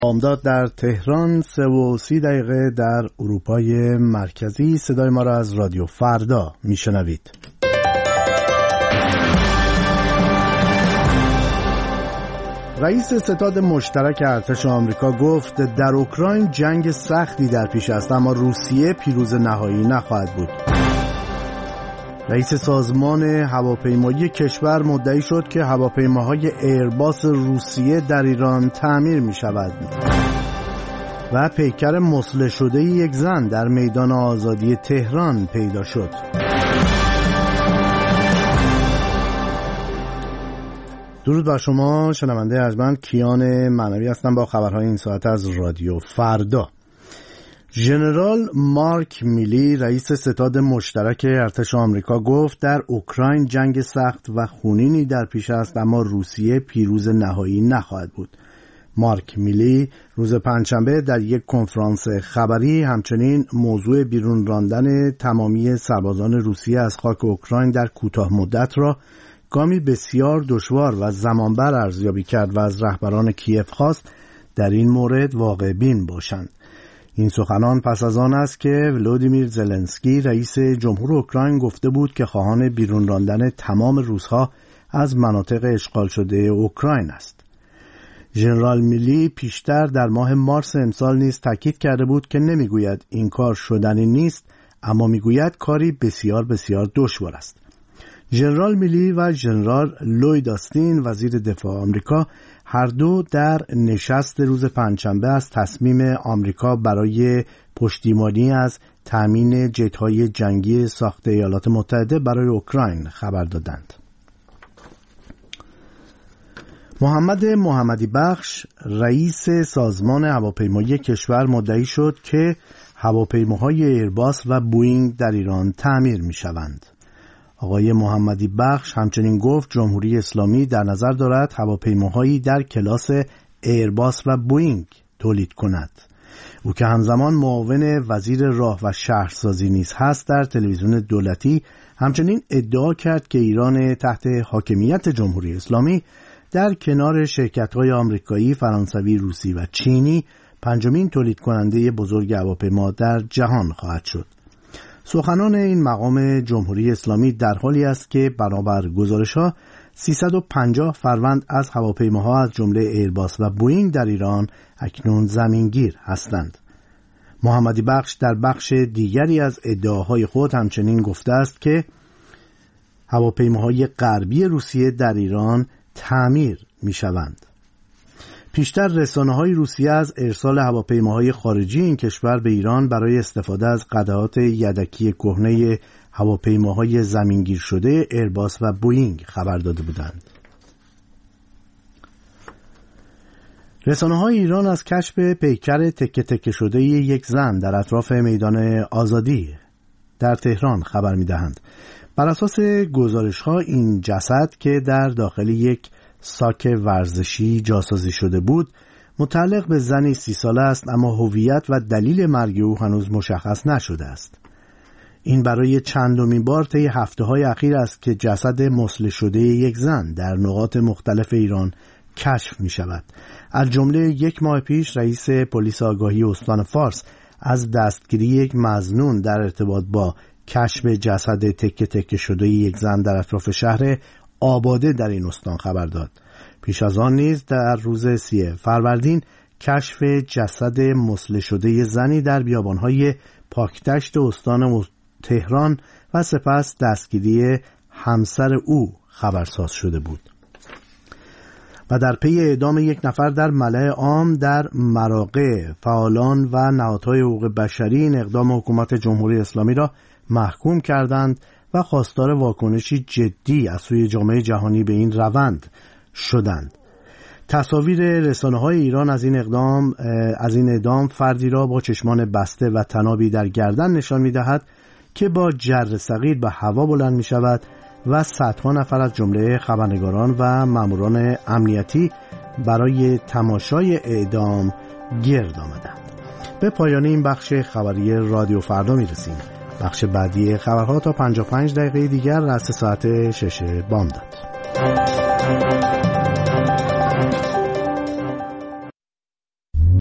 بامداد در تهران 3:30 در اروپای مرکزی. صدای ما را از رادیو فردا میشنوید. رئیس ستاد مشترک ارتش آمریکا گفت در اوکراین جنگ سختی در پیش است، اما روسیه پیروز نهایی نخواهد بود. رئیس سازمان هواپیمایی کشور مدعی شد که هواپیماهای ایرباس روسیه در ایران تعمیر می شود. و پیکر مسلح شده یک زن در میدان آزادی تهران پیدا شد. درود بر شما شنونده ارجمند، کیان معنوی هستم با خبرهای این ساعت از رادیو فردا. ژنرال مارک میلی رئیس ستاد مشترک ارتش آمریکا گفت در اوکراین جنگ سخت و خونینی در پیش است، اما روسیه پیروز نهایی نخواهد بود. مارک میلی روز پنجشنبه در یک کنفرانس خبری همچنین موضوع بیرون راندن تمامی سربازان روسیه از خاک اوکراین در کوتاه مدت را گامی بسیار دشوار و زمانبر ارزیابی کرد و از رهبران کیف خواست در این مورد واقع بین باشند. این سخنان پس از آن است که ولودیمیر زلنسکی رئیس جمهور اوکراین گفته بود که خواهان بیرون راندن تمام روس‌ها از مناطق اشغال شده اوکراین است. ژنرال میلی پیشتر در ماه مارس امسال نیز تاکید کرده بود که نمیگوید این کار شدنی نیست، اما میگوید کاری بسیار بسیار دشوار است. ژنرال میلی و ژنرال لوید آستین وزیر دفاع آمریکا هر دو در نشست روز پنجشنبه از تصمیم آمریکا برای پشتیبانی از تامین جت‌های جنگی ساخت ایالات متحده برای اوکراین خبر دادند. محمد محمدی بخش رئیس سازمان هواپیمایی کشور مدعی شد که هواپیماهای ایرباس و بوئینگ در ایران تعمیر می‌شوند. آقای محمدی بخش همچنین گفت جمهوری اسلامی در نظر دارد هواپیماهایی در کلاس ایرباس و بوئینگ تولید کند. او که همزمان معاون وزیر راه و شهرسازی نیز هست در تلویزیون دولتی همچنین ادعا کرد که ایران تحت حاکمیت جمهوری اسلامی در کنار شرکت‌های آمریکایی، فرانسوی، روسی و چینی پنجمین تولید کننده بزرگ هواپیما در جهان خواهد شد. سخنان این مقام جمهوری اسلامی در حالی است که بنابر گزارش‌ها 350 فروند از هواپیماها از جمله ایرباس و بوئینگ در ایران اکنون زمینگیر هستند. محمدی بخش در بخش دیگری از ادعاهای خود همچنین گفته است که هواپیماهای غربی روسیه در ایران تعمیر می‌شوند. پیشتر رسانه‌های روسیه از ارسال هواپیماهای خارجی این کشور به ایران برای استفاده از قطعات یدکی کهنه هواپیماهای زمینگیر شده ایرباس و بوئینگ خبر داده بودند. رسانه‌های ایران از کشف پیکر تکه تکه شده یک زن در اطراف میدان آزادی در تهران خبر می‌دهند. بر اساس گزارش‌ها این جسد که در داخل یک ساک ورزشی جاسازی شده بود متعلق به زنی 30 ساله است، اما هویت و دلیل مرگ او هنوز مشخص نشده است. این برای چندمین بار طی هفته‌های اخیر است که جسد مسلح شده یک زن در نقاط مختلف ایران کشف می شود. از جمله 1 ماه پیش رئیس پلیس آگاهی استان فارس از دستگیری یک مظنون در ارتباط با کشف جسد تکه تکه شده یک زن در اطراف شهر آباده در این استان خبر داد. پیش از آن نیز در روز 30 فروردین کشف جسد مسلح شده زنی در بیابان‌های پاکدشت استان تهران و سپس دستگیری همسر او خبرساز شده بود. و در پی اعدام یک نفر در ملأ عام در مراغه، فعالان و نهادهای حقوق بشری این اقدام حکومت جمهوری اسلامی را محکوم کردند و خواستار واکنشی جدی از سوی جامعه جهانی به این روند شدند. تصاویر رسانه‌های ایران از این اعدام فردی را با چشمان بسته و طنابی در گردن نشان می‌دهد که با جر صغیر به هوا بلند می‌شود و صدها نفر از جمله خبرنگاران و ماموران امنیتی برای تماشای اعدام گرد آمدند. به پایان این بخش خبری رادیو فردا می‌رسیم. بخش بعدی خبرها تا 55 دقیقه دیگر رأس ساعت 6 بامداد.